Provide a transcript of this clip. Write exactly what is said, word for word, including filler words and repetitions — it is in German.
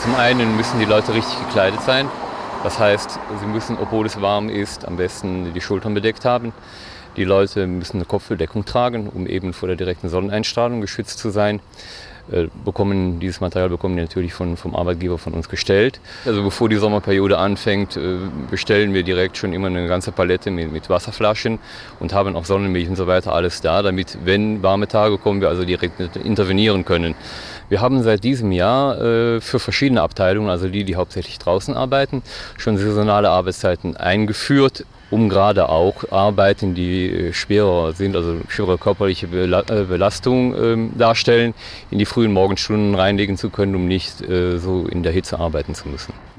Zum einen müssen die Leute richtig gekleidet sein. Das heißt, sie müssen, obwohl es warm ist, am besten die Schultern bedeckt haben. Die Leute müssen eine Kopfbedeckung tragen, um eben vor der direkten Sonneneinstrahlung geschützt zu sein. Äh, bekommen, dieses Material bekommen die natürlich von, vom Arbeitgeber von uns gestellt. Also bevor die Sommerperiode anfängt, äh, bestellen wir direkt schon immer eine ganze Palette mit, mit Wasserflaschen und haben auch Sonnenmilch und so weiter alles da, damit, wenn warme Tage kommen, wir also direkt intervenieren können. Wir haben seit diesem Jahr äh, für verschiedene Abteilungen, also die, die hauptsächlich draußen arbeiten, schon saisonale Arbeitszeiten eingeführt, um gerade auch Arbeiten, die schwerer sind, also schwere körperliche Belastung äh, darstellen, in die frühen Morgenstunden reinlegen zu können, um nicht äh, so in der Hitze arbeiten zu müssen.